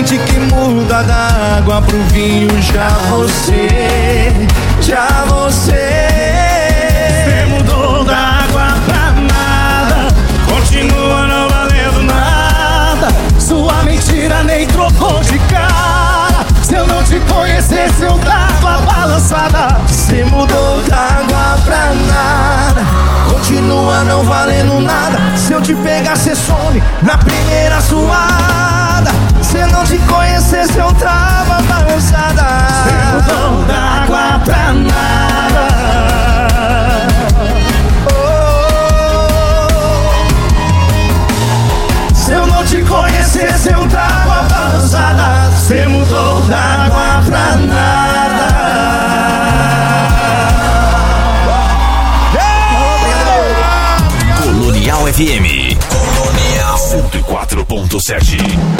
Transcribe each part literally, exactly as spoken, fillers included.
gente que muda da água pro vinho. Já você, já você Você mudou da água pra nada, continua não valendo nada. Sua mentira nem trocou de cara. Se eu não te conhecesse eu tava balançada. Você mudou da água pra nada, continua não valendo nada. Se eu te pegar cê some na primeira suada. Se eu não te conhecesse eu tava balançada. Você mudou da água pra nada. Se eu não te conhecesse eu tava balançada. Você mudou da água pra nada. Colonial F M. Colonial cento e quatro ponto sete.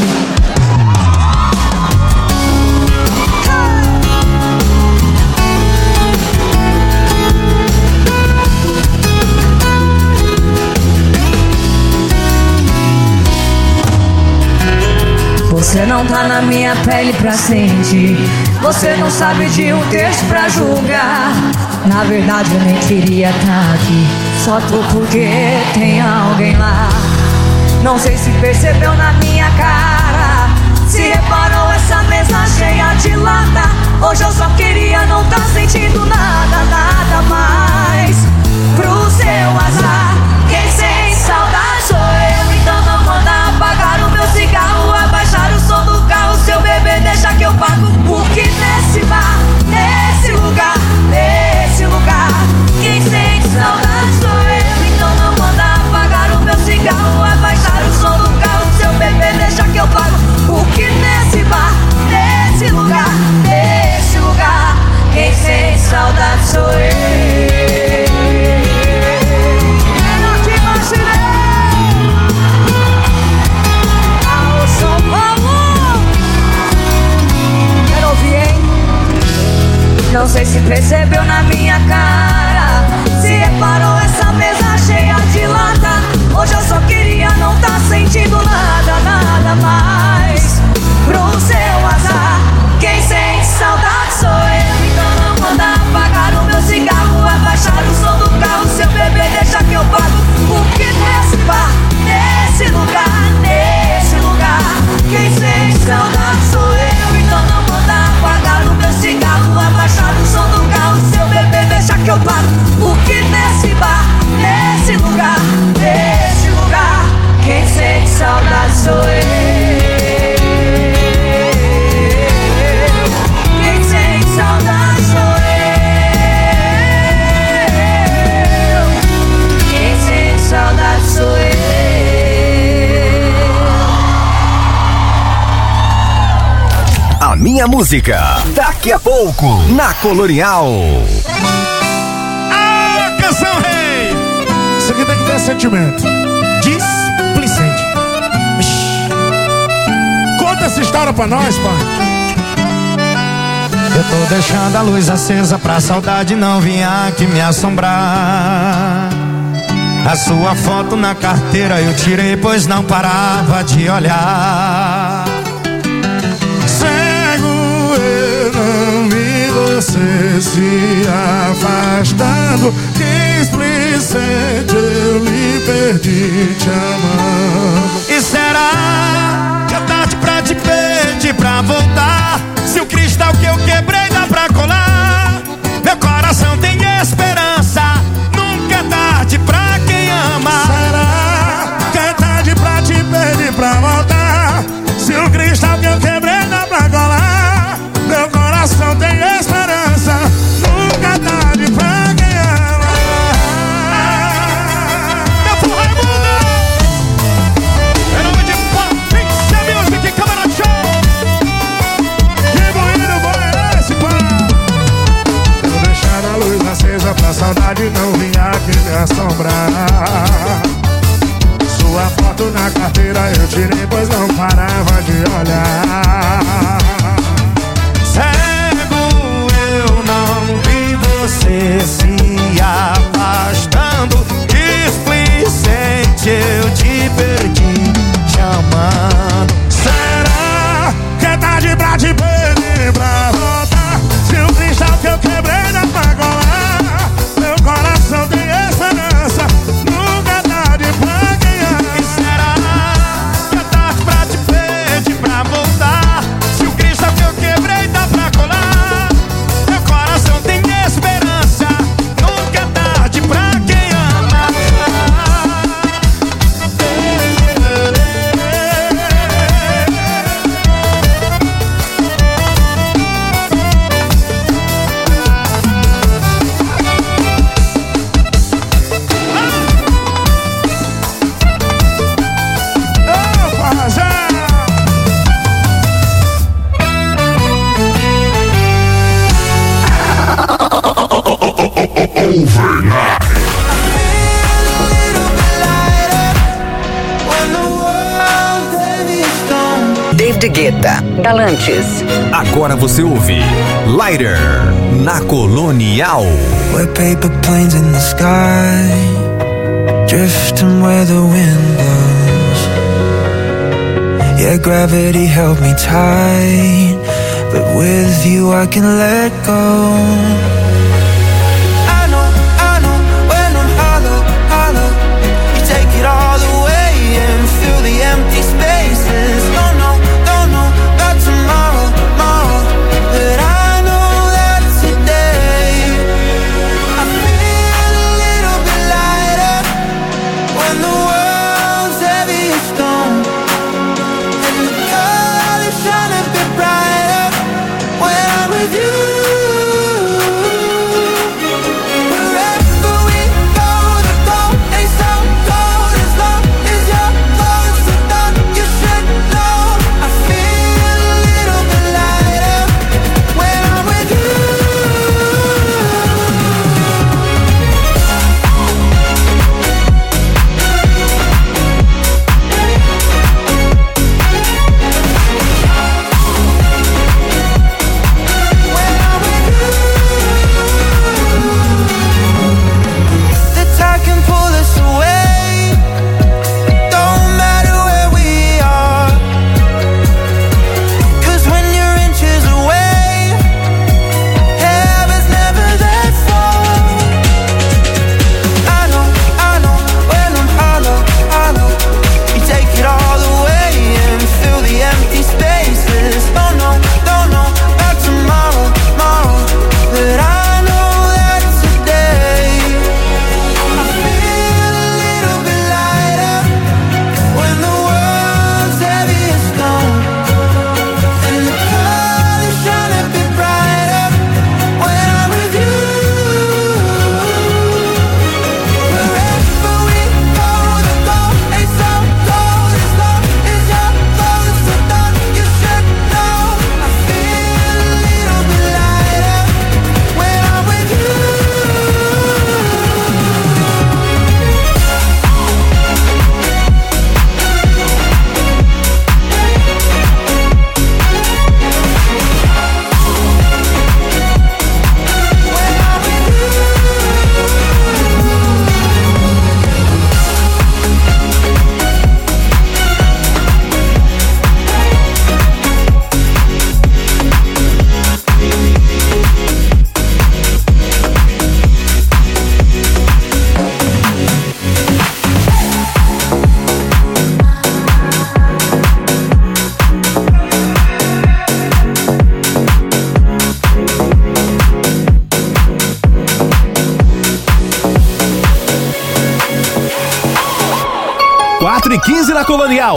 Você não tá na minha pele pra sentir. Você não sabe de um texto pra julgar. Na verdade eu nem queria tá aqui, só tô porque tem alguém lá. Não sei se percebeu na minha cara, se reparou essa mesa cheia de lata. Hoje eu só queria não tá sentindo nada, nada mais. Pro seu azar, quem sente saudade sou eu. Então não manda apagar o meu cigarro, abaixar o som do carro. Seu bebê deixa que eu pago, porque nesse bar, nesse lugar, nesse lugar, quem sente saudade sou eu. Então não manda apagar o meu cigarro, abaixar o som do carro. Seu bebê deixa que eu pago, porque nesse bar, nesse lugar, nesse lugar, quem sente saudade sou eu. Não sei se percebeu na minha cara, se reparou essa mesa cheia de lata. Hoje eu só queria não tá sentindo nada, nada mais. Pro seu azar, quem sente saudade sou eu. Então não manda apagar o meu cigarro, abaixar o som do carro. Seu bebê deixa que eu pago, porque nesse bar, nesse lugar, nesse lugar, quem sente saudade sou eu. Então não manda apagar o meu cigarro, abaixar o som do carro. Seu bebê deixa que eu pago, porque nesse bar, nesse lugar, nesse lugar, quem sente saudade sou eu. Quem sente saudade sou eu. Quem sente saudade sou eu. A minha música, daqui a pouco, na Colonial. Ah, canção rei! Isso aqui tem que ter sentimento. Displicente. Conta essa história pra nós, pai. Eu tô deixando a luz acesa pra saudade não vir aqui me assombrar. A sua foto na carteira eu tirei, pois não parava de olhar. Você se afastando, displicente, eu lhe perdi te amando. E será que é tarde pra te pedir pra voltar? Se o cristal que eu quebrei dá pra colar, meu coração tem esperança, nunca é tarde pra quem ama. Será que é tarde pra te pedir pra voltar? Se o cristal que eu quebrei dá pra colar, meu coração tem esperança, nunca é tarde pra quem ama. Meu povo é mundo, em nome David Guetta, Galantes. Agora você ouve Lighter na Colonial. We're paper planes in the sky, drifting where the wind blows. Yeah, gravity held me tight, but with you I can let go. I know, I know, when I'm hollow, hollow, you take it all away and fill the empty spaces. Don't know, don't know about tomorrow, tomorrow, but I know that today I feel a little bit lighter when the world's heavy as stone, and the colors shine a bit brighter when I'm with you. quatro e quinze na Colonial.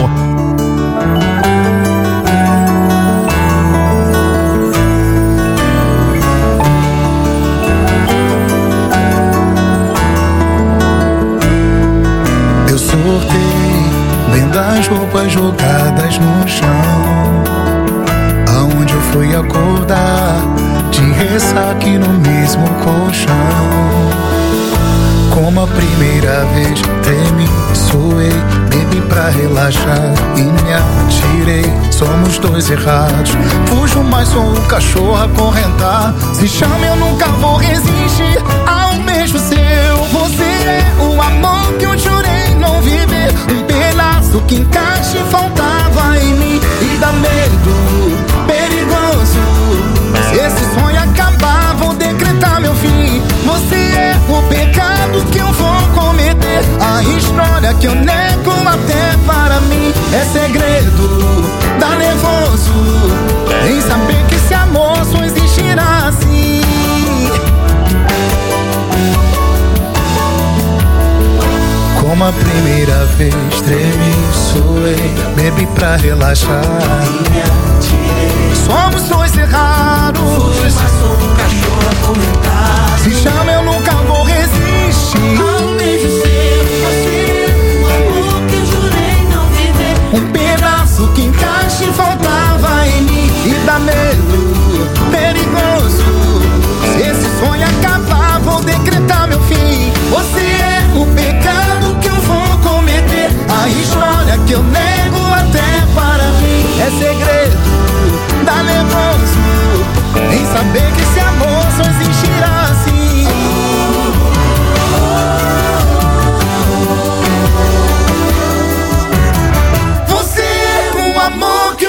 Eu sortei vendo as roupas jogadas no chão, aonde eu fui acordar de ressaca no mesmo colchão. Como a primeira vez tremi, suei, bebi pra relaxar e me atirei. Somos dois errados, fujo mas sou um cachorro acorrentar. Se chama eu nunca vou resistir a um beijo seu. Você é o amor que eu jurei não viver, um pedaço que encaixe faltava em mim. E dá medo, perigoso, se esse sonho acabar vou decretar meu fim. Você é o pecado que eu vou cometer, a história que eu nego até para mim. É segredo, dá nervoso em saber que esse amor só existirá assim. Como a primeira vez tremi, suei, bebi pra relaxar. Somos dois errados, se chama eu nunca vou resistir a um beijo seu. Você é o amor que eu jurei não viver, um pedaço que encaixe faltava em mim. E dá medo, perigoso, se esse sonho acabar vou decretar meu fim. Você é o pecado que eu vou cometer, a história que eu nego até para mim. É segredo,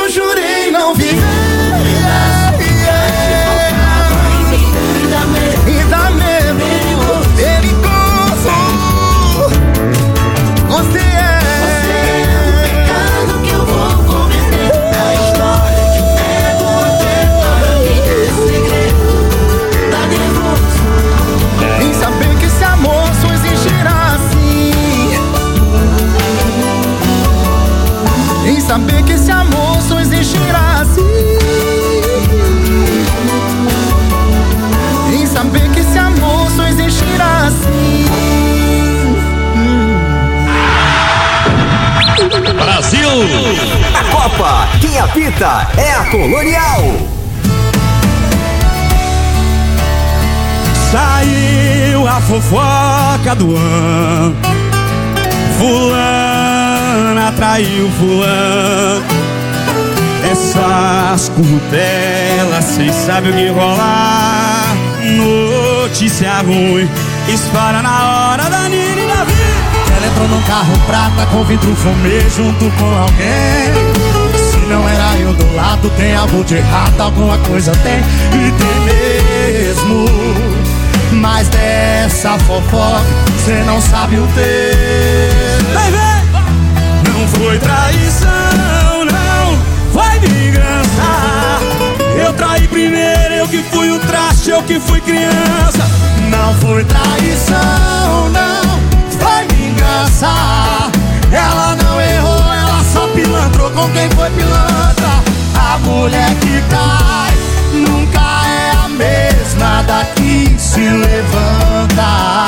eu jurei não viver. E dá medo, perigoso. Você é, você é o pecado que eu vou cometer. A história que pego até para mim. Esse segredo tá nervoso em saber que esse amor só existirá assim. Em saber que esse amor só existirá assim. Em saber que esse amor só existirá assim. Brasil! A Copa, quem apita é a Colonial. Saiu a fofoca do ano. Fulana traiu fulano. Essas curtelas, cês sabem o que rolar. Notícia ruim, espalha na hora da Nina e da vida. Ela entrou num carro prata com vidro fumê junto com alguém. Se não era eu do lado, tem algo de errado, alguma coisa tem. E tem mesmo. Mas dessa fofoca, cê não sabe o texto. Vem, vem! Não foi traição, não foi vingança. Eu traí primeiro, eu que fui o traste, eu que fui criança. Não foi traição, não foi vingança. Ela não errou, ela só pilantrou com quem foi pilantra. A mulher que cai nunca é a mesma da que se levanta.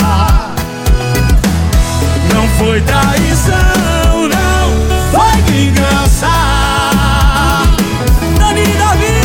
Não foi traição, não foi vingança. Dani Davi.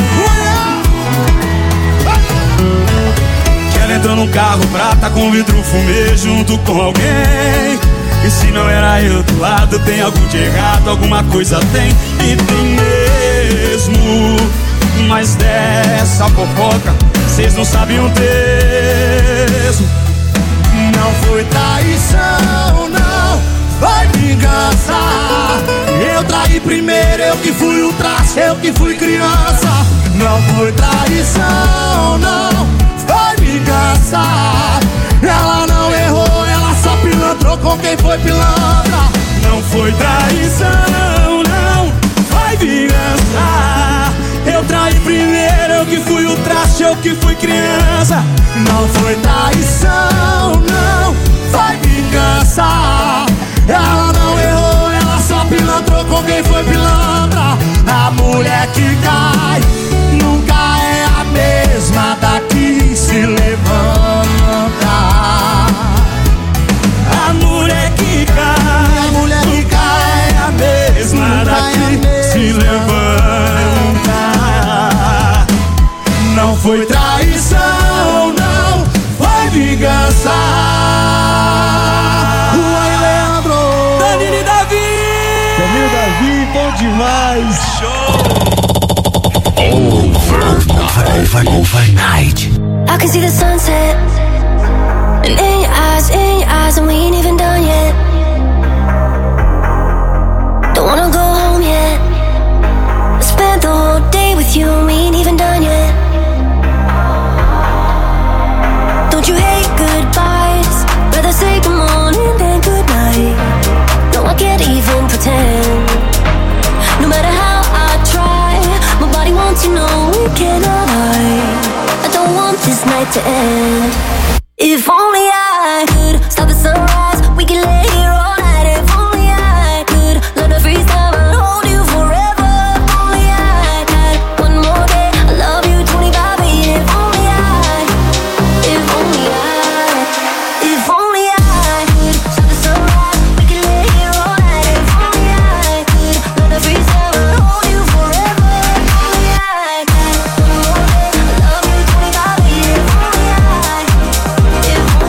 Que ela entrou num carro prata com vidro fumê junto com alguém. E se não era eu do lado, tem algo de errado, alguma coisa tem. E tem mesmo. Mas dessa fofoca, cês não sabem o texto. Não foi traição, não foi vingança. Eu traí primeiro, eu que fui o traste, eu que fui criança. Não foi traição, não foi vingança. Ela não errou, ela só pilantrou com quem foi pilantra. Não foi traição, não foi vingança. Eu traí primeiro, eu que fui o traste, eu que fui criança. Não foi traição, não foi vingança. Ela não errou, ela só pilantrou com quem foi pilantra. A mulher que cai nunca é a mesma da que se levanta. A mulher que cai, a mulher que cai é a mesma da que se levanta. Não foi traição, não foi vingança. Uai, Leandro! Danilo Davi! Danilo Davi, bom demais! Show! Over, over, overnight. I can see the sunset, and in your eyes, in your eyes, and we ain't even done yet. Don't wanna go home yet. I spent the whole day with you, and we ain't even done yet. Don't you hate goodbyes? Rather say good morning than good night. No, I can't even pretend. No matter how I try, my body wants to know we cannot hide. I don't want this night to end. If only I could stop the sunrise, we could lay here all night. If only I could learn to freeze time and hold you forever. If only I had one more day, I love you twenty-five. If only I, if only I, if only I could stop the sunrise, we could lay here all night. If only I could learn to freeze time and hold you forever. If only I had one more day, I love you twenty-five. If only I, if only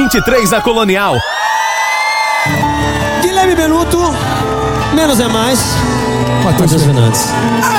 vinte e três na Colonial. Guilherme Benuto, Menos é Mais, Matheus Fernandes.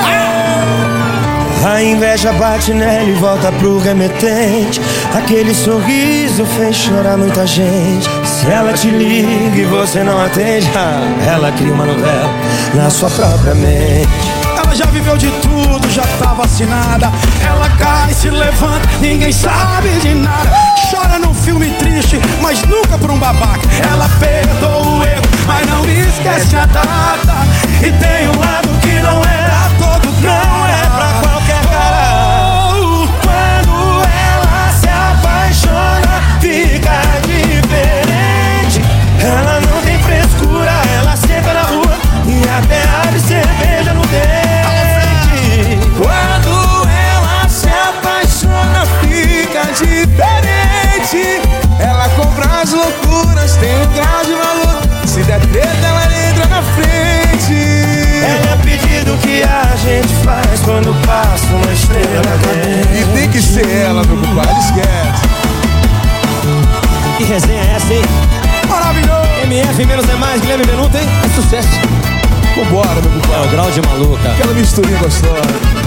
A inveja bate nela e volta pro remetente. Aquele sorriso fez chorar muita gente. Se ela te liga e você não atende, ela cria uma novela na sua própria mente. Ela já viveu de tudo, já tá vacinada. Ela cai, se levanta, ninguém sabe de nada. Chora num filme triste, mas nunca por um babaca. Ela perdoa o erro, mas não esquece a data. E tem um lado que não era todo, não é pra qualquer cara. Oh, quando ela se apaixona, fica diferente. Ela não tem frescura, ela senta na rua e até abre cerveja no dente. Quando ela se apaixona, fica diferente. Ela compra as loucuras, tem um grau de valor. Se der treta, ela entra na frente. É o pedido que a gente faz quando passa uma estrela dentro. E tem que ser ela, meu compadre, esquece. Que resenha é essa, hein? Maravilhoso! M F Menos é Mais, Guilherme Benuto, hein? É sucesso. Vambora, meu compadre. É o grau de maluca. Aquela misturinha gostosa.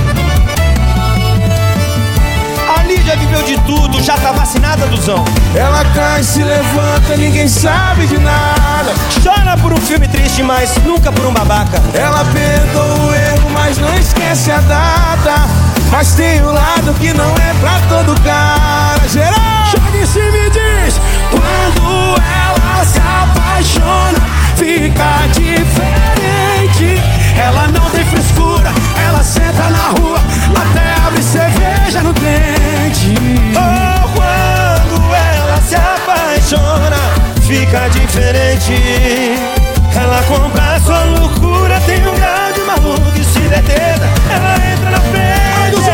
A Lídia viveu de tudo, já tá vacinada, Duzão. Ela cai, se levanta, ninguém sabe de nada. Chora por um filme triste, mas nunca por um babaca. Ela perdoa o erro, mas não esquece a data. Mas tem um lado que não é pra todo cara. Geral! Chega em cima e diz: quando ela se apaixona, fica diferente. Ela não tem frescura, ela senta na rua, até abre cerveja no dente. Oh, quando ela se apaixona, fica diferente. Ela compra a sua loucura, tem um grau de maluco e se detenta, ela entra na frente.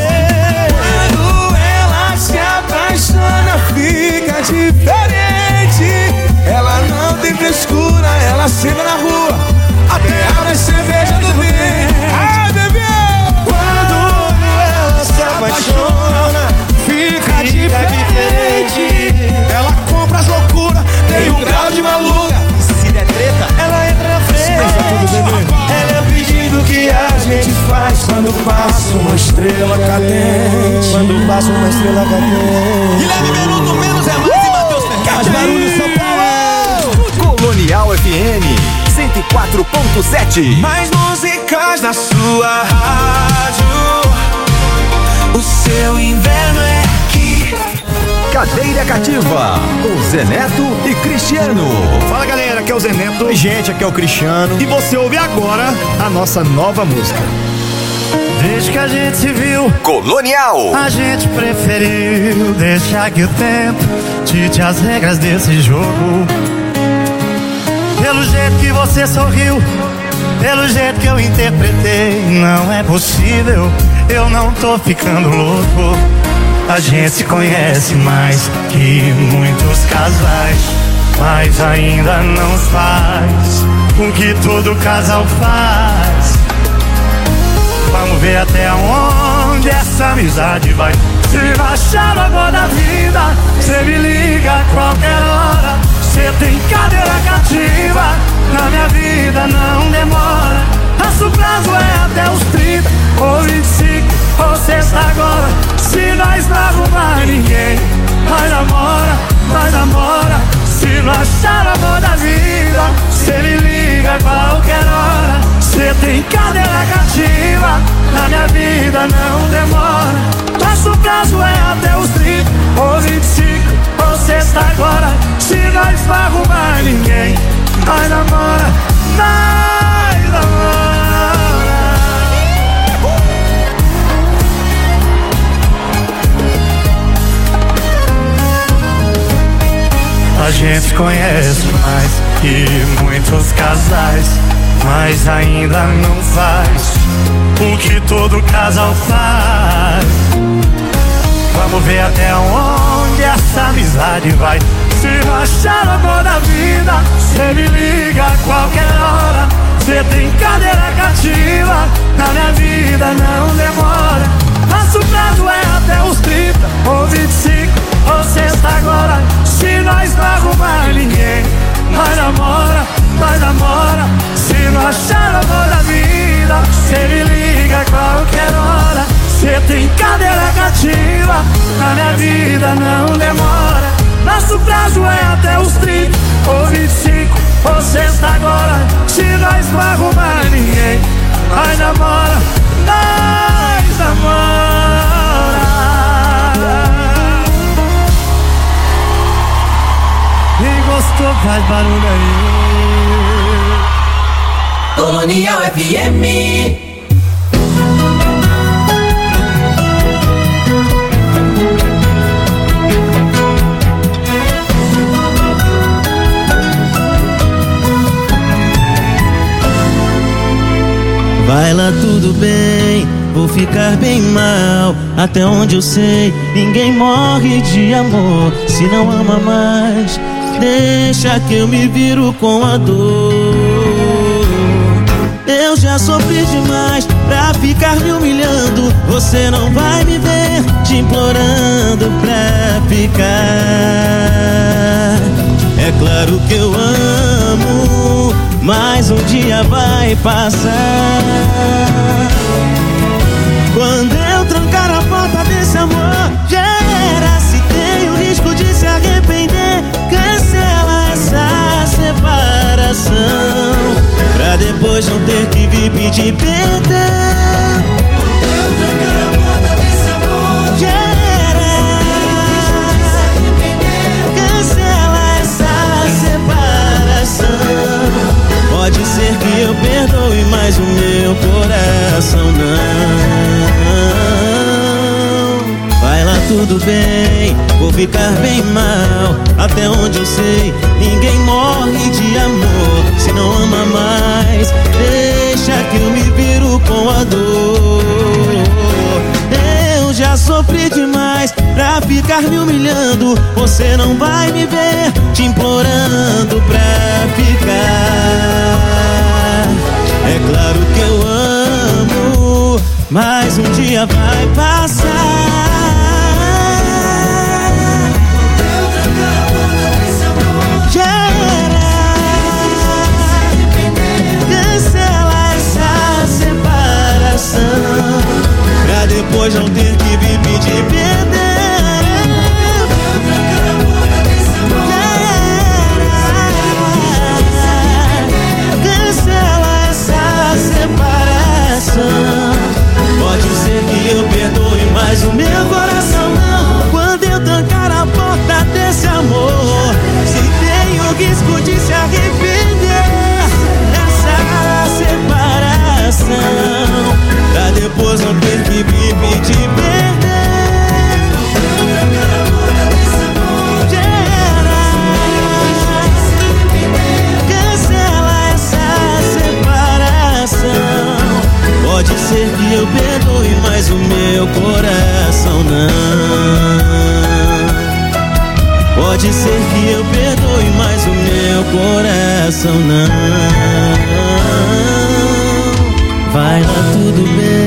Quando ela se apaixona, fica diferente. Ela não tem frescura, ela senta na rua, até abre cerveja do dente. Ai, bebê! Quando ela se apaixona, fica diferente. Ela compra as loucuras, tem um grau de maluca. Se der treta, ela entra na frente. Ela é o pedido que a gente faz quando passa uma estrela cadente. Quando passa uma estrela cadente. Guilherme Benuto, Menos é Mais e Matheus Fernandes. Barulho, São Paulo. Colonial F M cento e quatro ponto sete. Mais músicas na sua rádio. O seu inverno é aqui. Cadeira Cativa, com Zé Neto e Cristiano. Fala galera, aqui é o Zé Neto. Oi gente, aqui é o Cristiano. E você ouve agora a nossa nova música. Desde que a gente se viu, Colonial, a gente preferiu deixar que o tempo dite as regras desse jogo. Pelo jeito que você sorriu, pelo jeito que eu interpretei, não é possível, eu não tô ficando louco. A gente se conhece mais que muitos casais, mas ainda não faz o que todo casal faz. Vamos ver até onde essa amizade vai. Se baixar o amor da vida, cê me liga a qualquer hora. Cê tem cadeira cativa, na minha vida não demora. Nosso prazo é até os trinta, ou vinte e cinco, ou sexta agora. Se nós não arrumar ninguém, nós namora, nós namora. Se não achar o amor da vida, cê me liga a qualquer hora. Cê tem cadeira cativa, na minha vida não demora. Nosso prazo é até os trinta, ou vinte e cinco, ou sexta agora. Se nós não arrumar ninguém, nós namora, nós namora. A gente conhece mais que muitos casais, mas ainda não faz o que todo casal faz. Vamos ver até onde essa amizade vai. Se não achar o amor da vida, cê me liga a qualquer hora. Cê tem cadeira cativa, na minha vida não demora. Nosso prazo é até os trinta, ou vinte e cinco, ou sexta agora. Se nós gostou, faz barulho aí. Colonial F M. Vai lá, tudo bem, vou ficar bem mal. Até onde eu sei, ninguém morre de amor se não ama mais. Deixa que eu me viro com a dor. Eu já sofri demais pra ficar me humilhando. Você não vai me ver te implorando pra ficar. É claro que eu amo, mas um dia vai passar. Quando eu trancar a porta desse amor, já era. Se tem o risco de se arrepender, cancela essa separação, pra depois não ter que vir pedir perdão. Eu trancar a porta desse amor, já era. Cancela essa separação. Pode ser que eu perdoe, mas o meu coração não. Vai lá, tudo bem, vou ficar bem mal. Até onde eu sei, ninguém morre de amor se não ama mais. Deixa que eu me viro com a dor. Eu já sofri demais pra ficar me humilhando. Você não vai me ver te implorando pra ficar. É claro que eu amo, mas um dia vai passar. Já era. Cancela essa separação, pra depois não ter que vir pedir perdão. Pode ser que eu perdoe, mas o meu coração não. Quando eu trancar a porta desse amor, se tem o risco de se arrepender dessa separação, pra depois não ter que vir pedir perdão. Já era. Cancela essa separação. Pode ser que eu perdoe, mas o meu coração não. Pode ser que eu perdoe, mas o meu coração não. Vai lá, tudo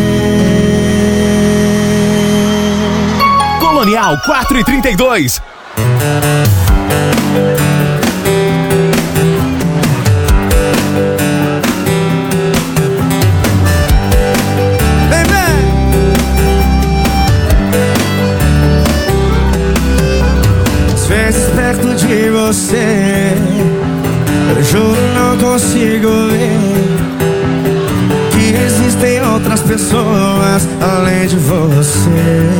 bem. Colonial quatro e trinta e dois. Perto de você, eu juro não consigo ver que existem outras pessoas além de você.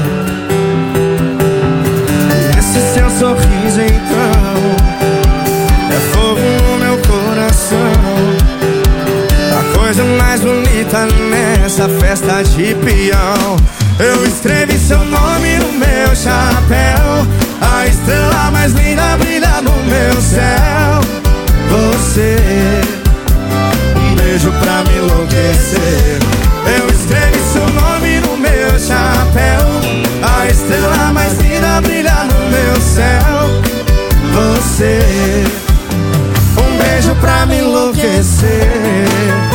Esse seu sorriso então é fogo no meu coração, a coisa mais bonita nessa festa de peão. Eu escrevi seu nome no meu chapéu, a estrela mais linda brilha no meu céu. Você, um beijo pra me enlouquecer. Eu escrevi seu nome no meu chapéu, a estrela mais linda brilha no meu céu. Você, um beijo pra me enlouquecer.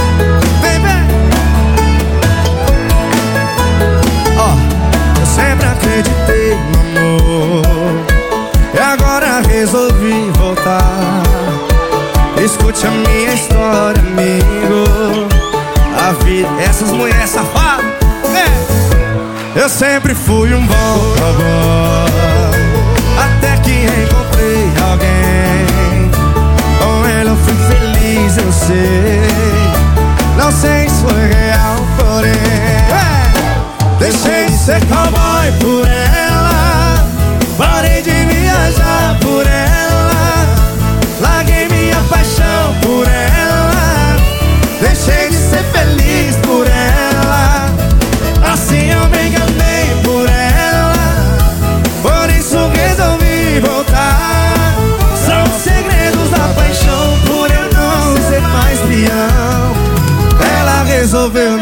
Sempre acreditei no amor e agora resolvi voltar. Escute a minha história, amigo. A vida, essas mulheres safadas, é. Eu sempre fui um bom boy, até que encontrei alguém. Com ela eu fui feliz, eu sei. Não sei se foi real, porém é. Deixei de ser cowboy por ela, parei de viajar por ela.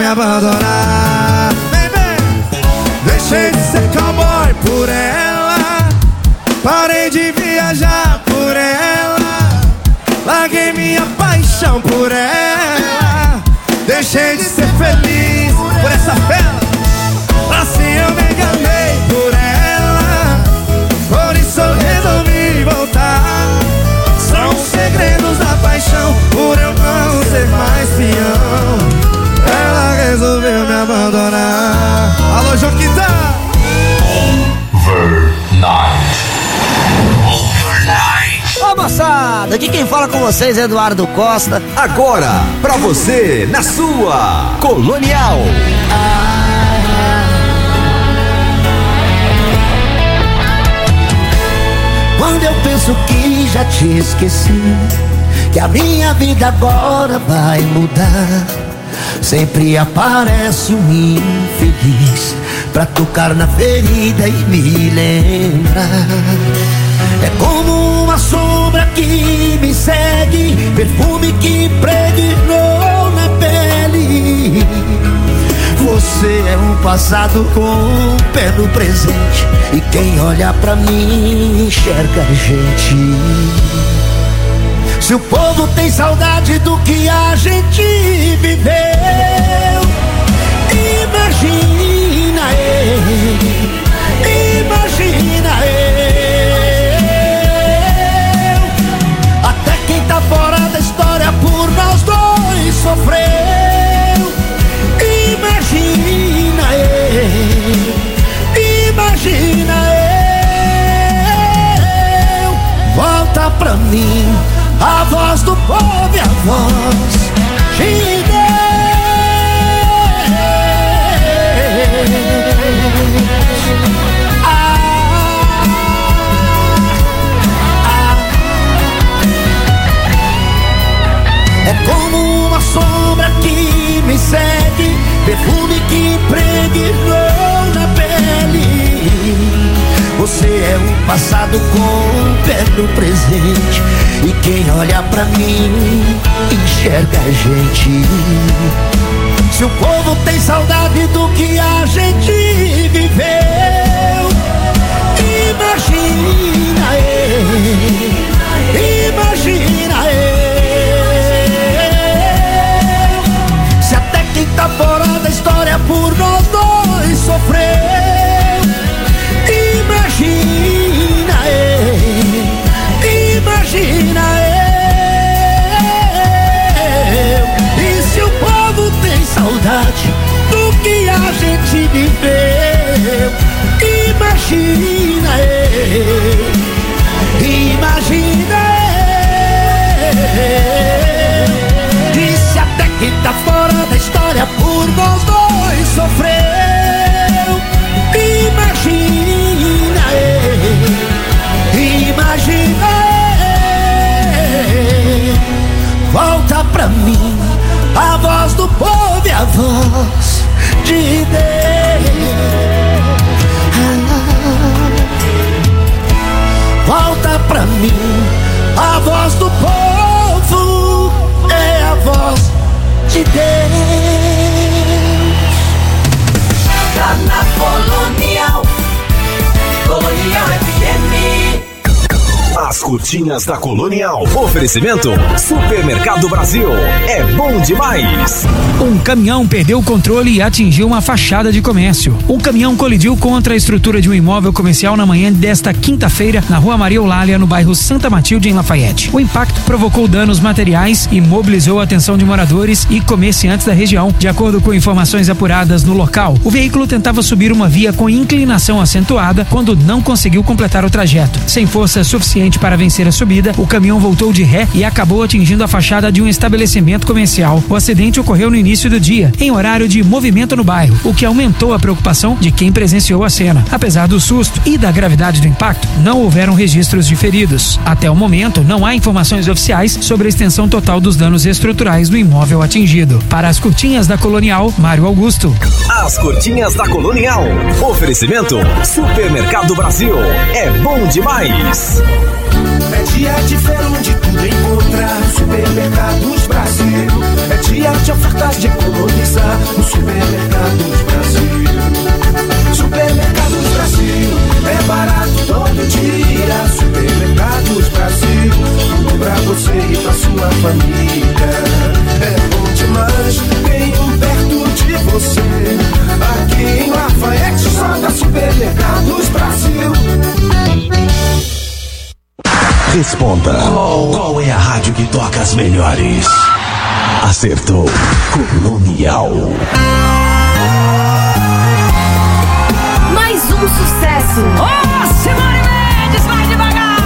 abandonar. Deixei de ser cowboy por ela, parei de viajar por ela, larguei minha paixão por ela. Deixei de ser feliz por essa bela, assim eu me enganei por ela, por isso eu resolvi voltar. São os segredos da paixão, por eu não ser mais peão, ela resolveu me abandonar. Alô, Joquita! Overnight. Overnight. Ô moçada, aqui quem fala com vocês é Eduardo Costa. Agora, pra você, na sua Colonial. Quando eu penso que já te esqueci, que a minha vida agora vai mudar, sempre aparece um infeliz pra tocar na ferida e me lembrar. É como uma sombra que me segue, perfume que impregnou na pele. Você é um passado com um pé no presente, e quem olha pra mim enxerga a gente. Se o povo tem saudade do que a gente viveu, imagina eu, imagina eu. Até quem tá fora da história por nós dois sofreu. Imagina eu, imagina eu. Volta pra mim a voz do povo e a voz de Deus. Ah, ah. É como uma sombra que me segue, perfume que impregnou na pele. Você é um passado com um pé no presente, e quem olha pra mim enxerga a gente. Se o povo tem saudade do que a gente viveu, imagina eu, imagina eu. Se até quem tá fora da história por nós dois sofreu, imagina eu, imagina eu. E se o povo tem saudade do que a gente viveu, imagina eu, imagina eu. E se até quem tá fora da história por nós dois sofreu, imagina eu, imagina eu. Volta pra mim a voz do povo e a voz de Deus. Volta pra mim a voz do povo, é a voz de Deus. Tá na Colonial, Colonial F M. As curtinhas da Colonial. Oferecimento Supermercado Brasil. É bom demais. Um caminhão perdeu o controle e atingiu uma fachada de comércio. O caminhão colidiu contra a estrutura de um imóvel comercial na manhã desta quinta-feira, na rua Maria Eulália, no bairro Santa Matilde, em Lafayette. O impacto provocou danos materiais e mobilizou a atenção de moradores e comerciantes da região. De acordo com informações apuradas no local, o veículo tentava subir uma via com inclinação acentuada quando não conseguiu completar o trajeto. Sem força suficiente para vencer a subida, o caminhão voltou de ré e acabou atingindo a fachada de um estabelecimento comercial. O acidente ocorreu no início do dia, em horário de movimento no bairro, o que aumentou a preocupação de quem presenciou a cena. Apesar do susto e da gravidade do impacto, não houveram registros de feridos. Até o momento, não há informações oficiais sobre a extensão total dos danos estruturais do imóvel atingido. Para as curtinhas da Colonial, Mário Augusto. As curtinhas da Colonial. Oferecimento Supermercado Brasil. É bom demais. É dia de ver onde tudo encontrar. Supermercados Brasil. É dia de ofertas de economizar. No supermercado sua família. É bom demais, tenho perto de você. Aqui em Lafayette, só da Supermercados Brasil. Responda. Qual é a rádio que toca as melhores? Acertou. Colonial. Mais um sucesso. Oh, Simone Mendes, vai devagar,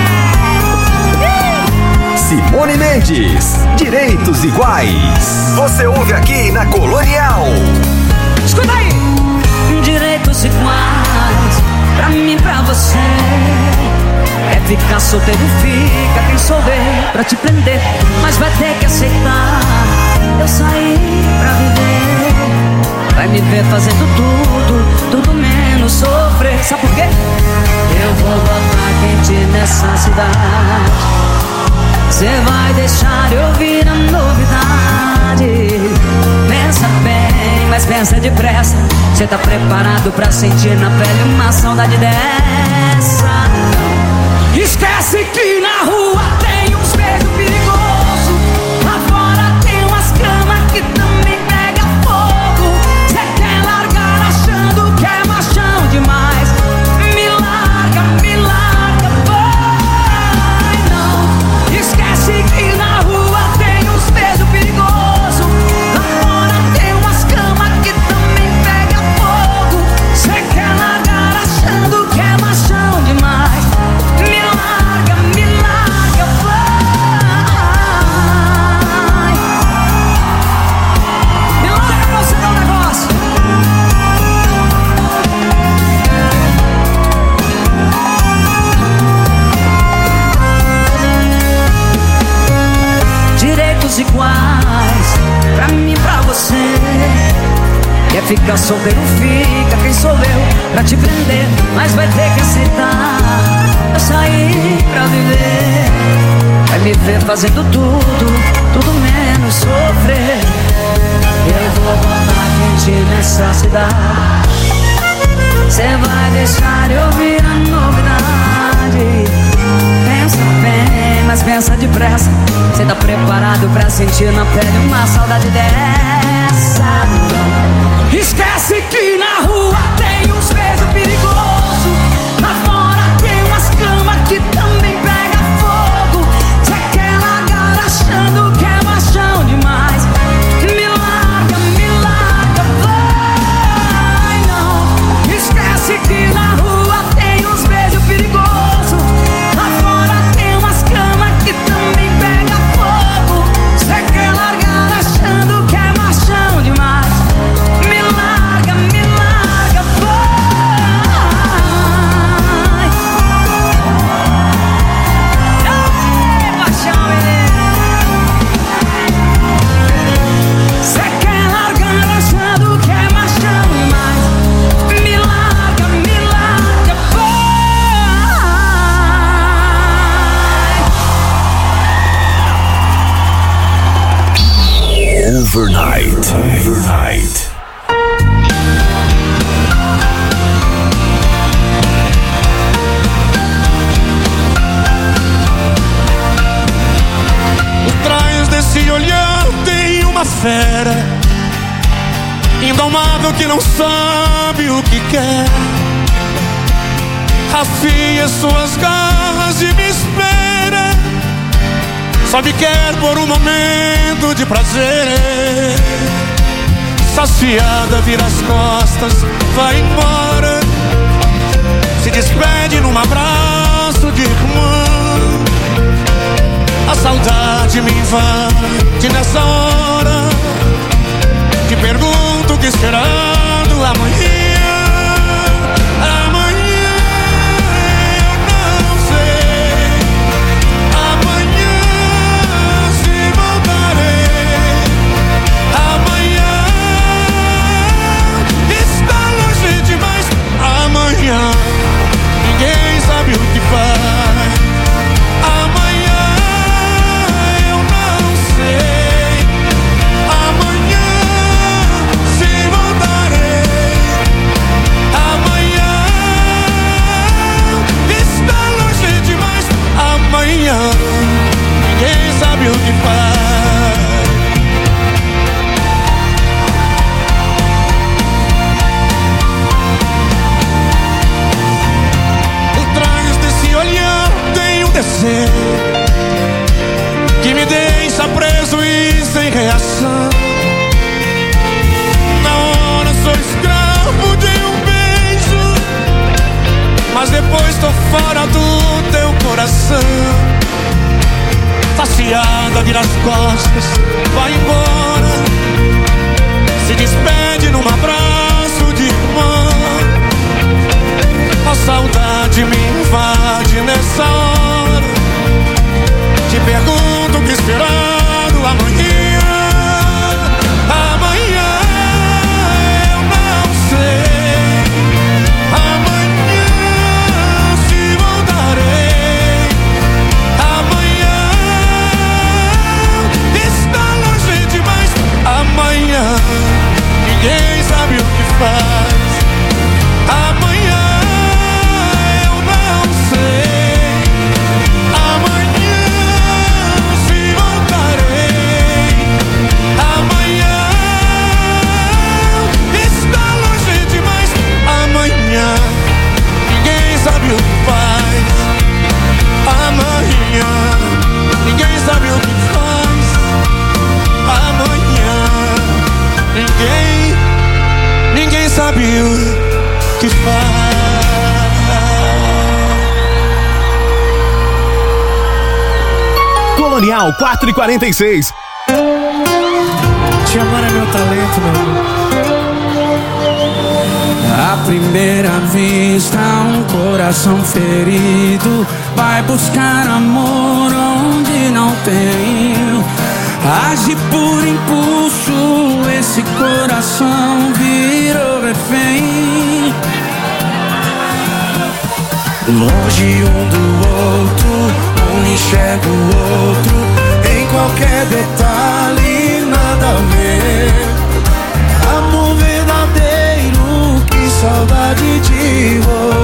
mulher. Simone Mendes, Direitos Iguais. Você ouve aqui na Colonial. Escuta aí. Direitos iguais, pra mim, pra você. É ficar solteiro, fica quem souber pra te prender, mas vai ter que aceitar. Eu saí pra viver. Vai me ver fazendo tudo, tudo menos sofrer. Sabe por quê? Eu vou botar quente nessa cidade. Cê vai deixar eu vir a novidade. Pensa bem, mas pensa depressa. Cê tá preparado pra sentir na pele uma saudade dessa? Esquece que na rua tem uns beijos perigosos. Lá fora tem umas camas que também pega fogo. Cê quer largar achando que é machão demais. Me larga, me larga, vai não. Esquece que na rua tem uns beijos perigosos. Lá fora tem umas camas que também pega fogo. Cê quer largar achando que é machão demais. Me larga, me larga, vai. Me larga pra você dar um negócio. Direitos iguais, pra mim, pra você. Quer ficar solteiro, fica quem sou eu pra te prender, mas vai ter que aceitar. Eu saí pra viver. Vai me ver fazendo tudo, tudo menos sofrer. Eu vou botar quente nessa cidade. Cê vai deixar eu vir a novidade. Pensa bem, mas pensa depressa. Cê tá preparado pra sentir na pele uma saudade dessa? Esquece que na rua tem uns beijos perigosos. Lá fora tem umas camas que também pega fogo. Cê quer largar achando que é machão demais. Me larga, me larga, vai não. Esquece que na rua tem uns beijos perigosos. Lá fora tem umas camas que também pega fogo. Cê quer largar achando que é machão demais. Me larga, me larga, vai. Ei, paixão, menino. Cê quer largar achando que é machão demais. Me larga, me larga, vai. Overnight. Overnight. Por trás desse olhar tem uma fera indomável que não sabe o que quer. Afia suas garras e me espera. Só me quer por um momento de prazer. Saciada, vira as costas, vai embora. Se despede num abraço de irmã. A saudade me invade nessa hora. Te pergunto o que esperando amanhã. Amanhã eu não sei. Amanhã se voltarei. Amanhã está longe demais. Amanhã ninguém sabe o que faz. Amanhã eu não sei. Amanhã se voltarei. que faz. Atrás desse olhar tem um desejo que me deixa preso e sem reação. Na hora sou escravo de um beijo, mas depois tô fora do teu coração. Saciada, vira as costas, vai embora, se despede num abraço de irmã. A saudade me invade nessa hora. Te pergunto o que esperando amanhã. Amanhã eu não sei. Amanhã se voltarei. Amanhã está longe demais. Amanhã ninguém sabe o que faz. Amanhã eu não sei. Amanhã se voltarei. Amanhã está longe demais. Amanhã ninguém sabe o que faz. Amanhã ninguém sabe o que faz. Amanhã ninguém, ninguém sabe o que faz. Colonial quatro e quarenta e seis. Te amar é meu talento, meu amor. À primeira vista, um coração ferido vai buscar amor onde não tem. Age por impulso, esse coração virou refém. Longe um do outro, um enxerga o outro, em qualquer detalhe, nada a ver. Amor verdadeiro, que saudade de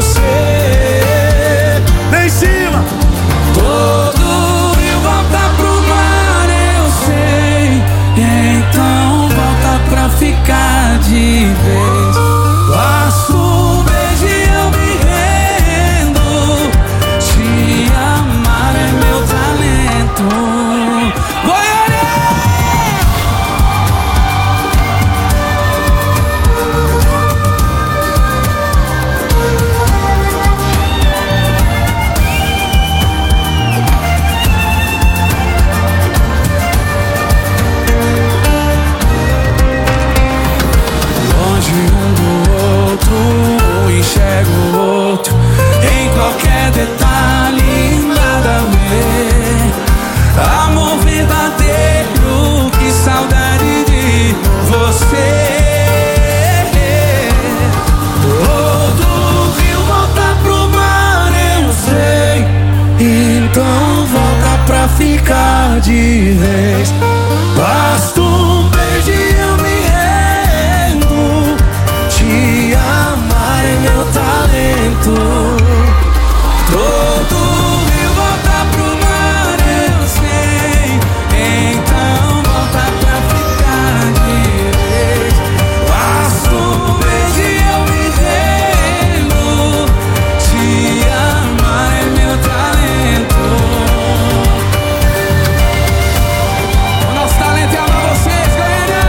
você. Vem em cima! Todo rio volta pro mar, eu sei. Então volta pra ficar de vez. Basta um beijo e eu me rendo. Te amar é meu talento. Goiânia! Longe um do outro, um enxerga o outro, em qualquer detalhe, nada a ver. Amor verdadeiro, que saudade de você. Todo rio volta pro mar, eu sei. Então volta pra ficar de vez. Basta um beijo e eu me rendo. Te amar é meu talento. Todo rio volta pro mar, eu sei. Então volta pra ficar de vez. Basta um beijo e eu me rendo. Te amar é meu talento. O nosso talento é amar vocês, Goiânia!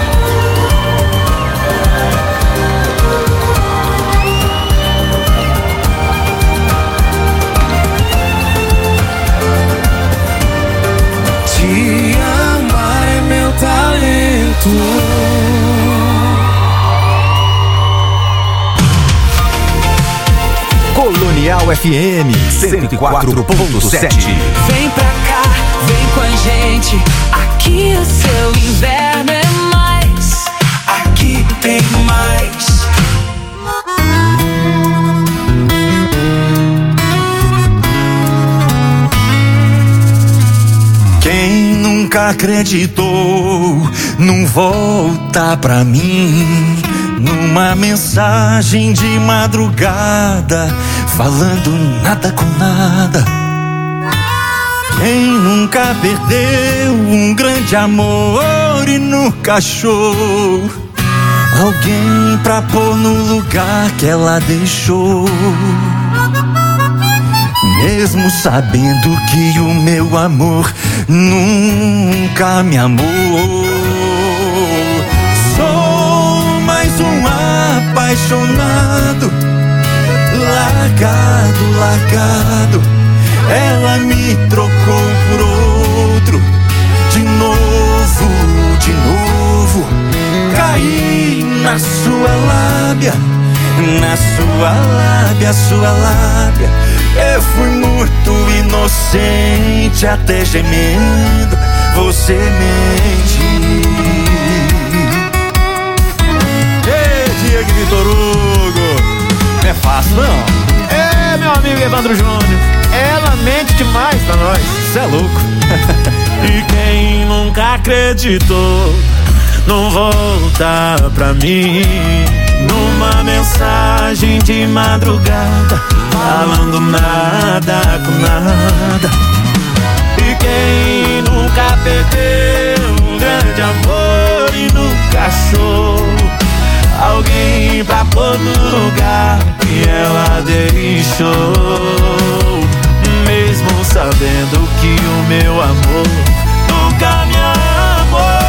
Te amar é meu talento. Colonial F M cento e quatro ponto sete. Vem pra cá, vem com a gente. Aqui o seu inverno é mais. Aqui tem mais. Quem nunca acreditou num volta pra mim, numa mensagem de madrugada, falando nada com nada. Quem nunca perdeu um grande amor e nunca achou alguém pra pôr no lugar que ela deixou? Mesmo sabendo que o meu amor nunca me amou. Sou mais um apaixonado, largado, largado. Ela me trocou por outro. De novo, de novo. Caí na sua lábia, na sua lábia, sua lábia. Eu fui muito inocente, até gemendo você mente. Ei, Diego Vitor Hugo, não é fácil não. É, meu amigo Evandro Júnior, ela mente demais pra nós, cê é louco. E quem nunca acreditou não volta pra mim, numa mensagem de madrugada, falando nada com nada. E quem nunca perdeu um grande amor e nunca achou alguém pra pôr no lugar que ela deixou, mesmo sabendo que o meu amor nunca me amou.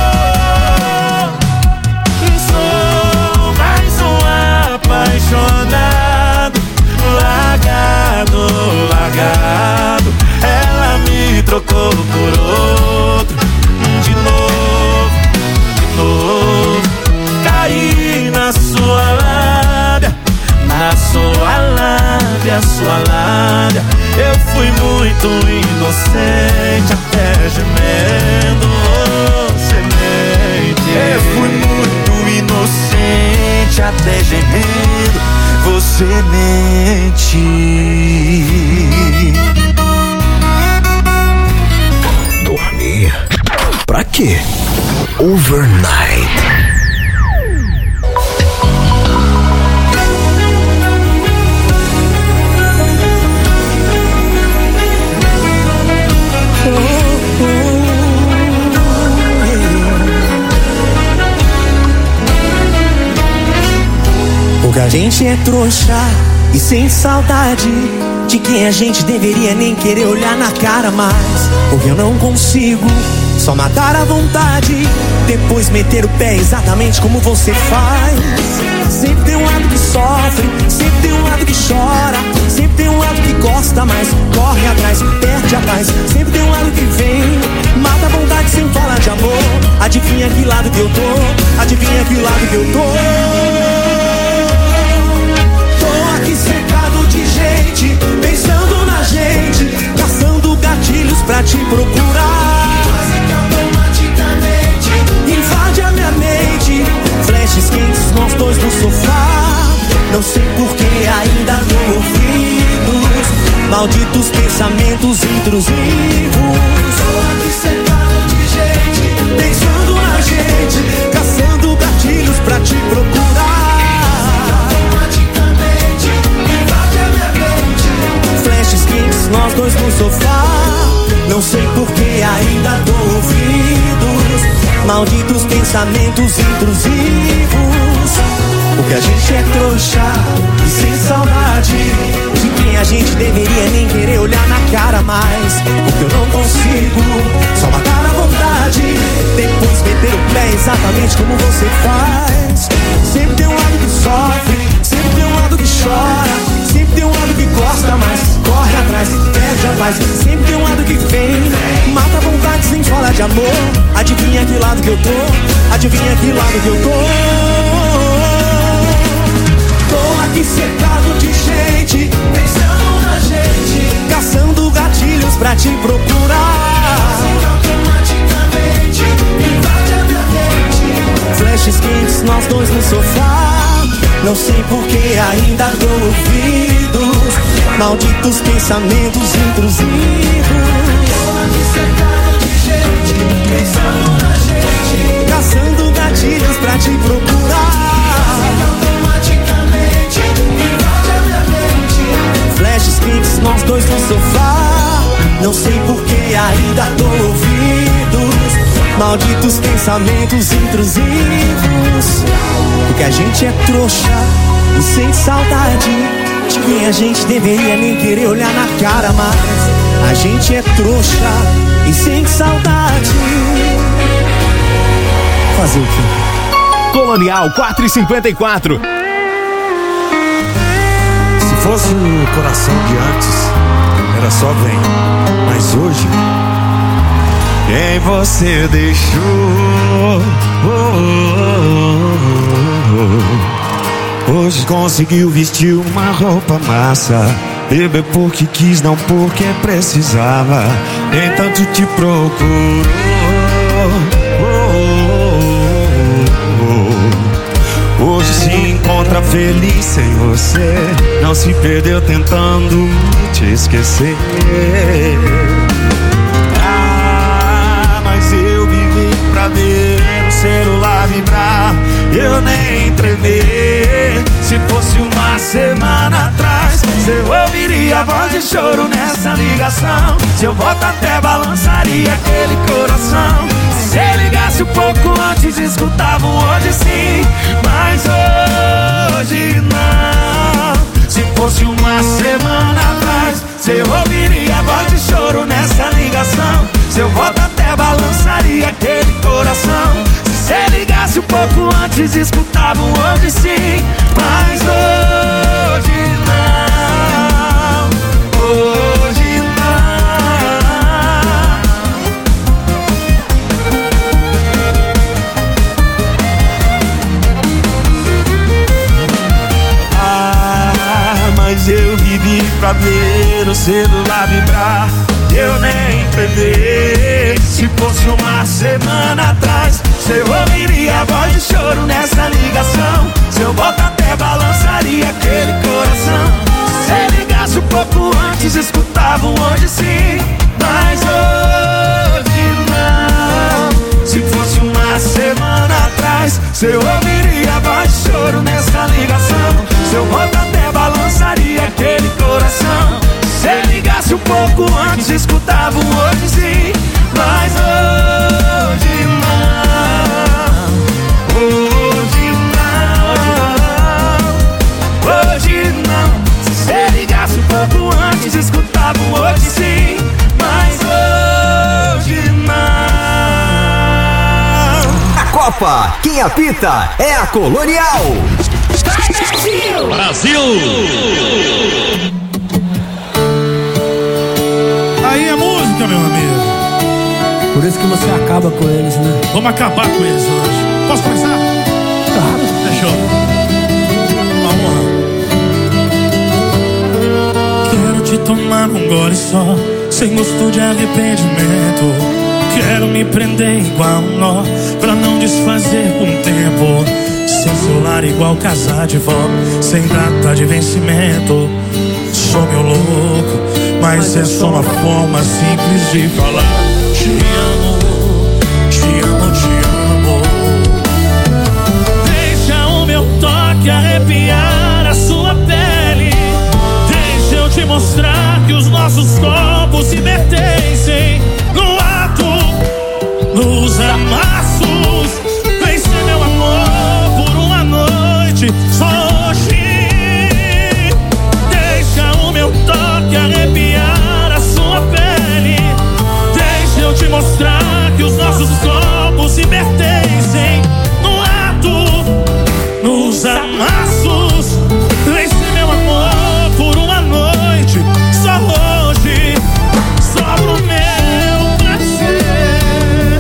Sou mais um apaixonado, largado, largado. Ela me trocou por outro. De novo, de novo. Caí na sua lábia, na sua lábia, sua lábia. Eu fui muito inocente, até gemendo você mente. Eu fui muito inocente, até gemendo você mente. Dormir? Pra quê? Overnight. Porque a gente é trouxa e sem saudade de quem a gente deveria nem querer olhar na cara mais. Porque eu não consigo só matar a vontade, depois meter o pé exatamente como você faz. Sempre tem um lado que sofre, sempre tem um lado que chora, sempre tem um lado que gosta, mas corre atrás, perde a paz. Sempre tem um lado que vem, mata a vontade sem falar de amor. Adivinha que lado que eu tô, adivinha que lado que eu tô. Tô aqui cercado de gente, pensando na gente, caçando gatilhos pra te procurar. Quase que automaticamente invade a minha mente, flashes quentes, nós dois no sofá. Não sei por que ainda dou ouvidos, malditos pensamentos intrusivos. Tô aqui cercado de gente, pensando na gente, caçando gatilhos pra te procurar. Nós dois no sofá, não sei por que ainda dou ouvidos, malditos pensamentos intrusivos. Porque a gente é trouxa e sem saudade de quem a gente deveria nem querer olhar na cara mais. Porque eu não consigo só matar a vontade, depois meter o pé exatamente como você faz. Sempre tem um lado que sofre, sempre tem um lado que chora, sempre tem um lado que gosta, mas corre atrás, perde a paz. Sempre tem um lado que vem, mata a vontade sem falar de amor. Adivinha que lado que eu tô, adivinha que lado que eu tô. Tô aqui cercado de gente, pensando na gente, caçando gatilhos pra te procurar. Automaticamente invade a minha mente, flashes quentes, nós dois no sofá. Não sei por que ainda dou ouvidos, malditos pensamentos intrusivos. Tô aqui cercado de gente, pensando na gente, caçando gatilhos pra te procurar. Automaticamente invade a minha mente, flashes quentes, nós dois no sofá. Não sei por que malditos pensamentos intrusivos. Porque a gente é trouxa e sente saudade de quem a gente deveria nem querer olhar na cara mais. A gente é trouxa e sente saudade. Fazer o quê? Colonial quatro e cinquenta e quatro. Se fosse o coração de antes, era só vem. Mas hoje, quem você deixou? Hoje conseguiu vestir uma roupa massa. Beber porque quis, não porque precisava. Nem tanto te procurou. Hoje se encontra feliz sem você. Não se perdeu tentando te esquecer. Ah, mas eu vivi pra ver o celular vibrar, eu nem tremer. Se fosse uma semana atrás, eu ouviria a voz de choro nessa ligação. Seu voto até balançaria aquele coração. Se você ligasse um pouco antes, escutava um hoje sim. Mas hoje não. Se fosse uma semana atrás, você ouviria a voz de choro nessa ligação. Seu voto até balançaria aquele coração. Se você ligasse um pouco antes, escutava um hoje sim. Mas hoje não. Hoje não. Ah, mas eu vivi pra ver o celular vibrar, eu nem prever. Se fosse uma semana atrás, você ouviria a voz de choro nessa ligação. Seu voto até balançaria aquele coração. Se você ligasse um pouco antes, escutava um hoje sim. Mas hoje não. Se fosse uma semana atrás, você ouviria a voz de choro nessa ligação. Seu voto até balançaria aquele coração. Se você ligasse um pouco antes, escutava um hoje sim. Mas hoje não. Hoje não. Hoje não. Se você ligasse um pouco antes, escutava um hoje sim. Mas hoje não. A Copa, quem apita é a Colonial. Brasil! Brasil! Aí é música, meu amigo. Por isso que você acaba com eles, né? Vamos acabar com eles hoje. Posso começar? Claro. Fechou. Vamos lá. Quero te tomar um gole só, sem gosto de arrependimento. Quero me prender igual um nó, pra não desfazer com o tempo. Sem celular igual casar de vó, sem data de vencimento. Sou meu louco, mas é só uma forma simples de falar. Te amo, te amo, te amo. Deixa o meu toque arrepiar a sua pele. Deixa eu te mostrar que os nossos corpos se pertencem. No ato, nos amassos, vem ser meu amor por uma noite, só hoje. Deixa o meu toque arrepiar a sua pele. Deixa eu te mostrar que os nossos corpos se pertencem. No ato, nos amassos, vem ser meu amor por uma noite, só hoje, só pro meu prazer.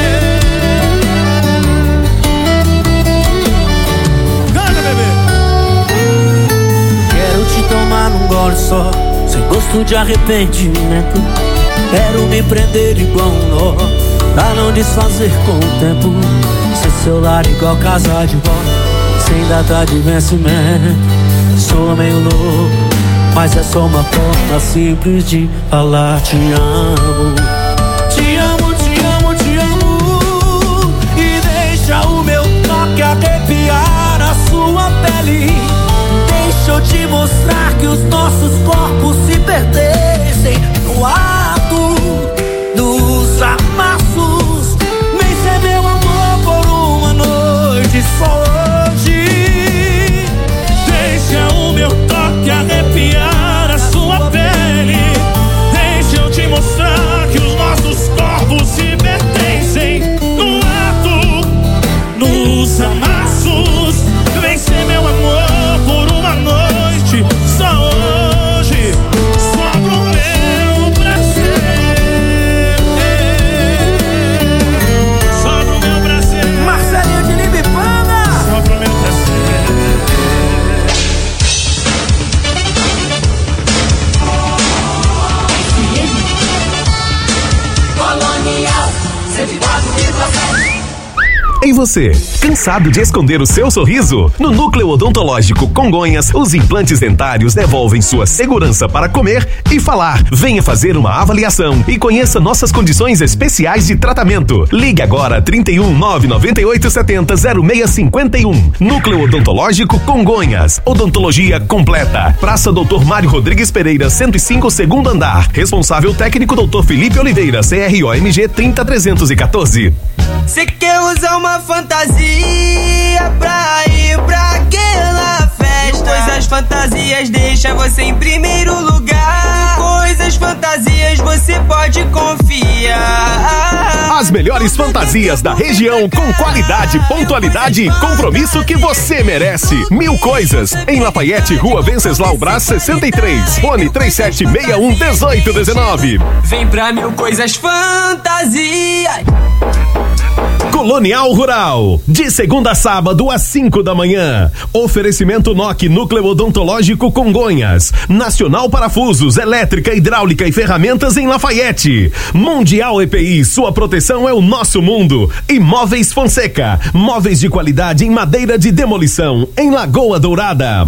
Canta, bebê. Quero te tomar num gole só, sem gosto de arrependimento. Quero me prender igual um nó, pra não desfazer com o tempo. Ser celular igual casar de vó, sem data de vencimento. Sou meio louco, mas é só uma forma simples de falar te amo. Te amo, te amo, te amo. E deixa o meu toque arrepiar a sua pele. Deixa eu te mostrar que os nossos corpos se pertencem. No ato dos amassos, vem cento e quatro vírgula sete. E você, cansado de esconder o seu sorriso? No Núcleo Odontológico Congonhas, os implantes dentários devolvem sua segurança para comer e falar. Venha fazer uma avaliação e conheça nossas condições especiais de tratamento. Ligue agora trinta e um, nove nove oito sete zero, zero seis cinco um. Núcleo Odontológico Congonhas. Odontologia completa. Praça doutor Mário Rodrigues Pereira, cento e cinco, segundo andar. Responsável técnico doutor Felipe Oliveira, C R O M G trinta trezentos e quatorze. Cê quer usar uma fantasia pra ir pra aquela festa? Coisas fantasias deixa você em primeiro lugar. Coisas fantasias você pode confiar. As melhores fantasias da região com qualidade, pontualidade e compromisso que você merece. Mil Coisas, em Lafayette, Rua Venceslau Brás sessenta e três. Fone três sete seis um, um oito um nove. Vem pra Mil Coisas Fantasias. Colonial Rural, de segunda a sábado às cinco da manhã. Oferecimento N O C Núcleo Odontológico Congonhas. Nacional Parafusos, Elétrica, Hidráulica e Ferramentas em Lafayette. Mundial E P I, sua proteção é o nosso mundo. E Móveis Fonseca, móveis de qualidade em madeira de demolição, em Lagoa Dourada.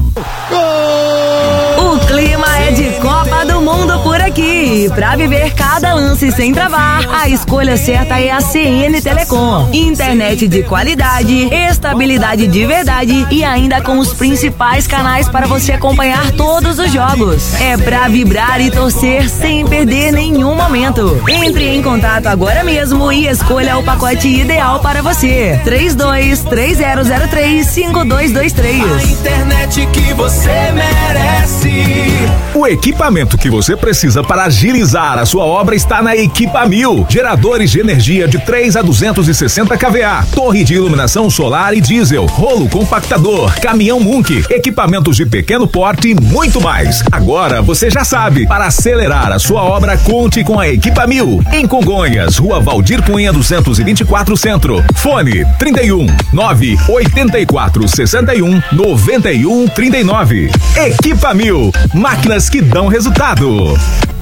O clima é de Copa do Mundo por aqui. Pra viver cada lance sem travar, a escolha certa é a C N Telecom. Internet de qualidade, estabilidade de verdade e ainda com os principais canais para você acompanhar todos os jogos. É pra vibrar e torcer sem perder nenhum momento. Entre em contato agora mesmo e escolha o pacote ideal para você. três dois três zero zero três cinco dois dois três. A internet que você merece. O equipamento que você precisa para agilizar a sua obra está na Equipamil. Geradores de energia de três a duzentos e sessenta kVA, torre de iluminação solar e diesel, rolo compactador, caminhão Munk, equipamentos de pequeno porte e muito mais. Agora você já sabe, para acelerar a sua obra, conte com a Equipamil. Em Congonhas, Rua Valdir Cunha duzentos e vinte e quatro Centro. Fone trinta e um, nove oitenta e quatro, sessenta e um, noventa e um, trinta e nove. Equipamil, máquinas que dão resultado.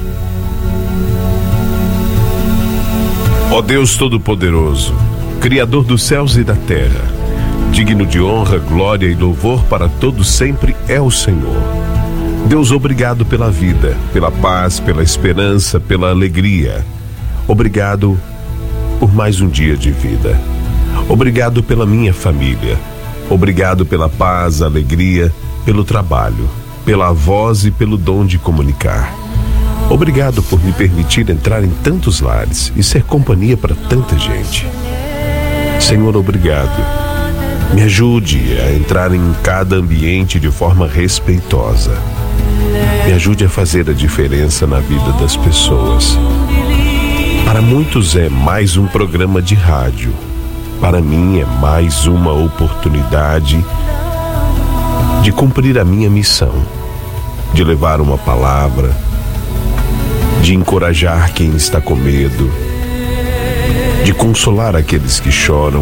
Ó Deus Todo-Poderoso, Criador dos céus e da terra, digno de honra, glória e louvor para todos sempre é o Senhor. Deus, obrigado pela vida, pela paz, pela esperança, pela alegria. Obrigado por mais um dia de vida. Obrigado pela minha família. Obrigado pela paz, alegria, pelo trabalho, pela voz e pelo dom de comunicar. Obrigado por me permitir entrar em tantos lares e ser companhia para tanta gente. Senhor, obrigado. Me ajude a entrar em cada ambiente de forma respeitosa. Me ajude a fazer a diferença na vida das pessoas. Para muitos é mais um programa de rádio. Para mim é mais uma oportunidade de cumprir a minha missão, de levar uma palavra, de encorajar quem está com medo, de consolar aqueles que choram.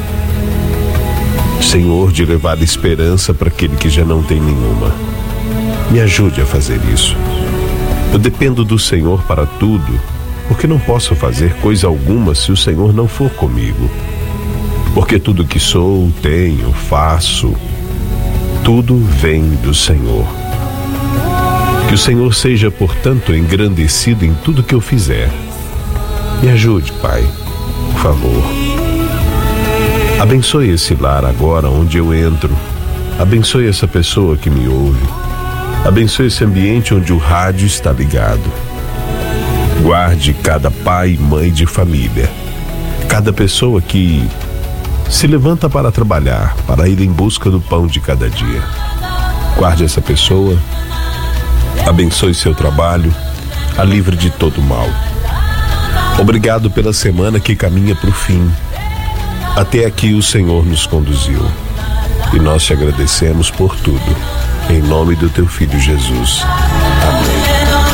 Senhor, de levar esperança para aquele que já não tem nenhuma. Me ajude a fazer isso. Eu dependo do Senhor para tudo, porque não posso fazer coisa alguma se o Senhor não for comigo. Porque tudo que sou, tenho, faço, tudo vem do Senhor. Que o Senhor seja, portanto, engrandecido em tudo que eu fizer. Me ajude, Pai, por favor. Abençoe esse lar agora onde eu entro. Abençoe essa pessoa que me ouve. Abençoe esse ambiente onde o rádio está ligado. Guarde cada pai e mãe de família. Cada pessoa que se levanta para trabalhar, para ir em busca do pão de cada dia. Guarde essa pessoa. Abençoe seu trabalho, a livre de todo mal. Obrigado pela semana que caminha para o fim. Até aqui o Senhor nos conduziu. E nós te agradecemos por tudo. Em nome do teu Filho Jesus. Amém.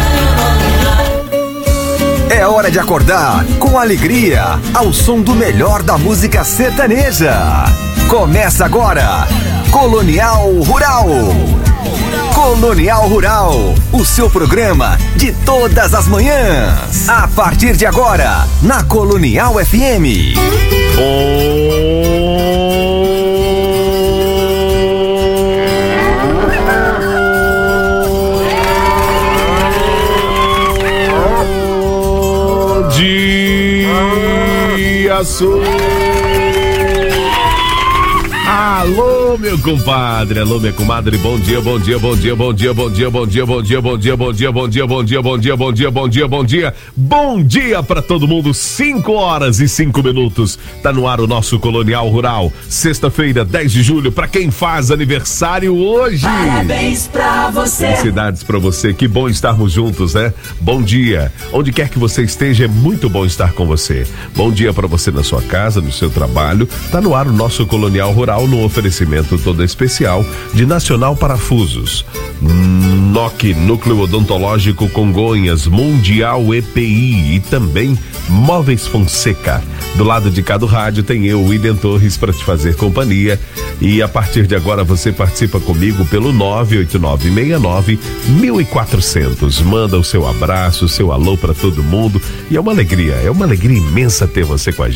É hora de acordar com alegria, ao som do melhor da música sertaneja. Começa agora, Colonial Rural. Colonial Rural, o seu programa de todas as manhãs. A partir de agora, na Colonial F M. Bom dia, Sul. Alô, meu compadre, alô, minha comadre, bom dia, bom dia, bom dia, bom dia, bom dia, bom dia, bom dia, bom dia, bom dia, bom dia, bom dia, bom dia, bom dia, bom dia, bom dia, bom dia pra todo mundo, cinco horas e cinco minutos, tá no ar o nosso Colonial Rural, sexta-feira, dez de julho, pra quem faz aniversário hoje. Parabéns pra você. Felicidades pra você, que bom estarmos juntos, né? Bom dia, onde quer que você esteja, é muito bom estar com você. Bom dia pra você na sua casa, no seu trabalho, tá no ar o nosso Colonial Rural, no oferecimento todo especial de Nacional Parafusos, N O C, Núcleo Odontológico Congonhas, Mundial E P I e também Móveis Fonseca. Do lado de cá do rádio tem eu, o Iden Torres, para te fazer companhia, e a partir de agora você participa comigo pelo nove oito nove seis nove mil e quatrocentos. Manda o seu abraço, o seu alô para todo mundo, e é uma alegria, é uma alegria imensa ter você com a gente.